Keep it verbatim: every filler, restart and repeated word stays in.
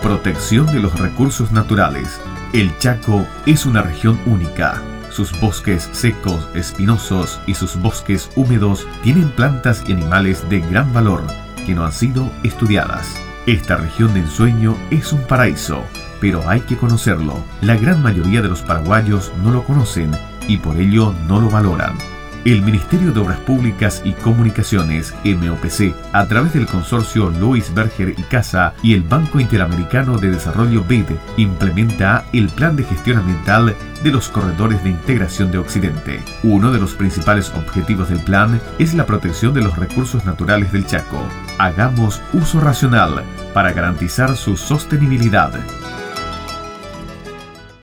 Protección de los recursos naturales. El Chaco es una región única. Sus bosques secos, espinosos y sus bosques húmedos tienen plantas y animales de gran valor que no han sido estudiadas. Esta región de ensueño es un paraíso, pero hay que conocerlo. La gran mayoría de los paraguayos no lo conocen y por ello no lo valoran. El Ministerio de Obras Públicas y Comunicaciones, M O P C, a través del consorcio Louis Berger y Casa y el Banco Interamericano de Desarrollo B I D, implementa el Plan de Gestión Ambiental de los Corredores de Integración de Occidente. Uno de los principales objetivos del plan es la protección de los recursos naturales del Chaco. Hagamos uso racional para garantizar su sostenibilidad.